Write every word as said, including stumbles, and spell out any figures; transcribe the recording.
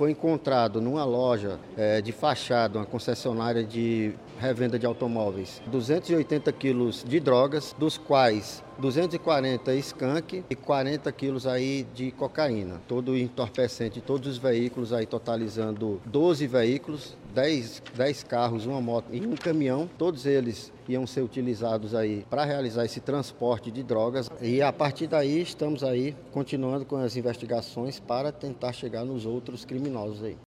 foi encontrado numa loja é, de fachada, uma concessionária de revenda de automóveis, duzentos e oitenta quilos de drogas, dos quais duzentos e quarenta skunk e quarenta quilos aí de cocaína. Todo entorpecente de todos os veículos aí, totalizando doze veículos, dez, dez carros, uma moto e um caminhão. Todos eles iam ser utilizados aí para realizar esse transporte de drogas. E a partir daí estamos aí continuando com as investigações para tentar chegar nos outros criminosos aí.